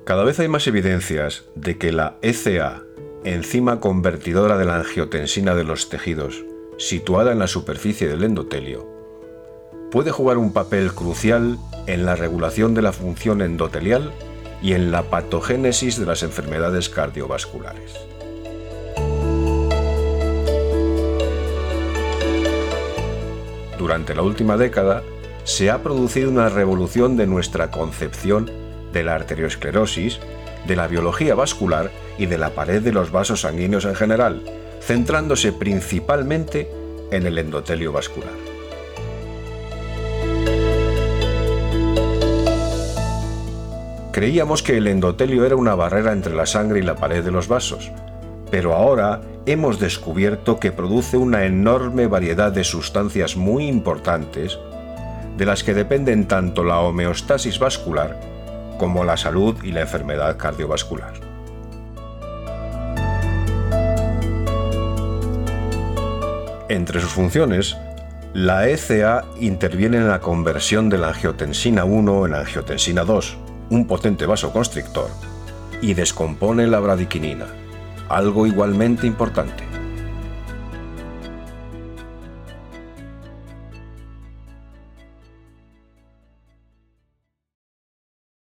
Cada vez hay más evidencias de que la ECA, enzima convertidora de la angiotensina de los tejidos, situada en la superficie del endotelio, puede jugar un papel crucial en la regulación de la función endotelial y en la patogénesis de las enfermedades cardiovasculares. Durante la última década, se ha producido una revolución de nuestra concepción de la arteriosclerosis, de la biología vascular y de la pared de los vasos sanguíneos en general, centrándose principalmente en el endotelio vascular. Creíamos que el endotelio era una barrera entre la sangre y la pared de los vasos, pero ahora hemos descubierto que produce una enorme variedad de sustancias muy importantes, de las que dependen tanto la homeostasis vascular como la salud y la enfermedad cardiovascular. Entre sus funciones, la ECA interviene en la conversión de la angiotensina 1 en angiotensina 2, un potente vasoconstrictor, y descompone la bradiquinina, algo igualmente importante.